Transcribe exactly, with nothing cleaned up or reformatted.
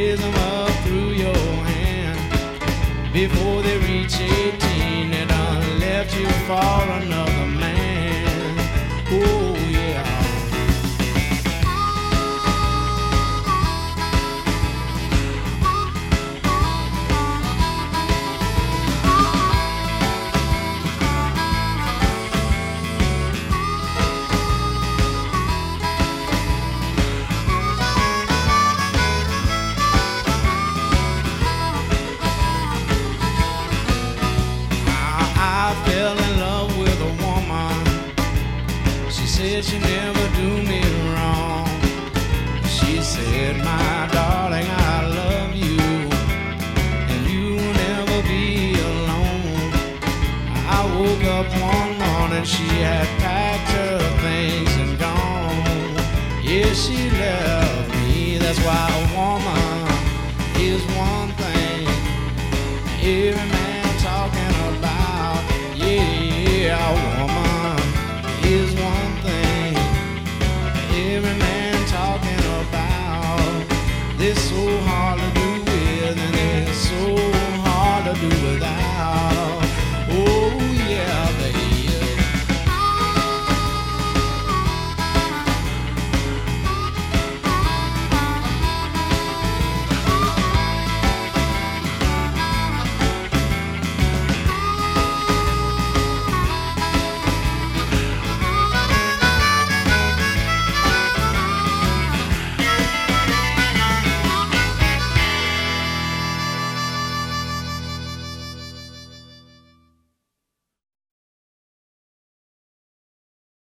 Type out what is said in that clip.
raise them up through your hand. Before they reach eighteen, they done left you for another man. Oh yeah. I fell in love with a woman. She said she'd never do me wrong. She said, my darling, I love you, and you will never be alone. I woke up one morning, she had packed her things and gone. Yeah, she left me. That's why a woman is one thing every man talking about. Yeah, a woman is one thing every man talking about. This so hard.